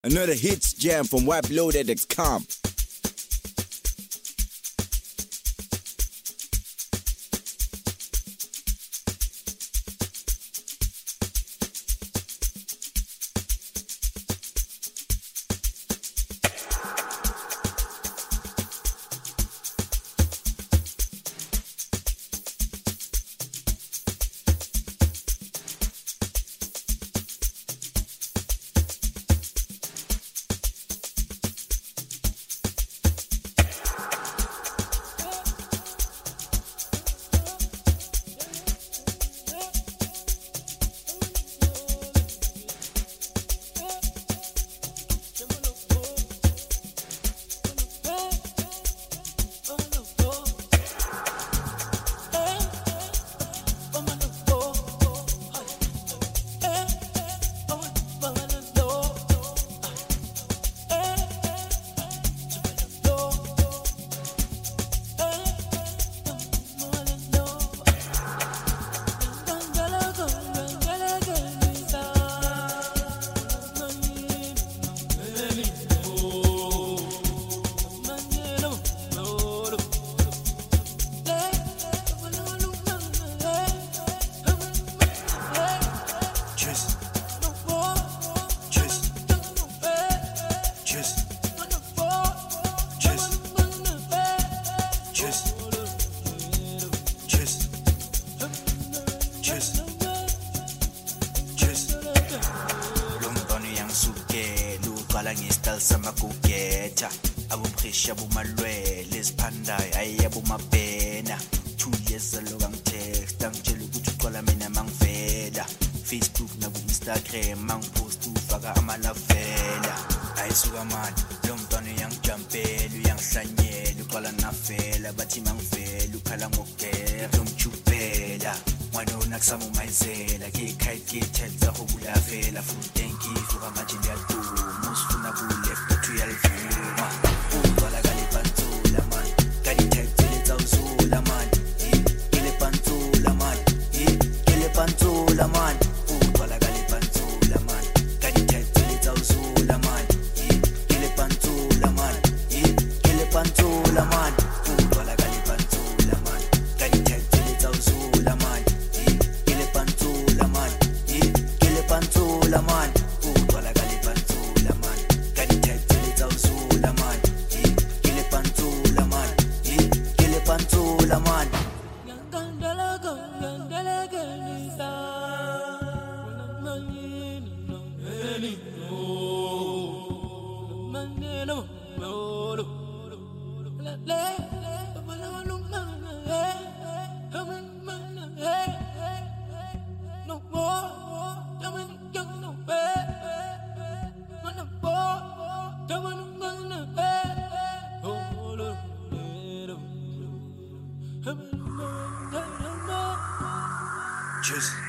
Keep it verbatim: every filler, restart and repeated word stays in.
Another hits jam from wipe loaded dot com. Ngistal sama kuketha abumkhishi abumalwele eziphandayo ayi abumabhena two years ago ngangitexta ngitshela ukuthi uqala mina mangivela Facebook naku Instagram mangipost ufaka amalavela ayisuka manje lo mntwana uyangijampela uyangihlanyela uqala nafela bathi mangivela ukhala ngokugera lo mjubela mwana unakusama umayizela ke kite kithelza ukulavela futhi thank you for manje liyaduma usifuna kuleft to yalivuma ubala kalipantula man kalithethela uzula man ile pantula man ile pantula man ubala kalipantula man kalithethela uzula man ile pantula man ile pantula man ubala kalipantula man kalithethela uzula man ile pantula man ile pantula man ubala kalipantula man kalithethela uzula man ile pantula man ile pantula man Ngandala ngandala ngalisa Manini no no Manino no la la balalo mana haman mana no more haman young no mana bo haman mana oh lo haman mana Just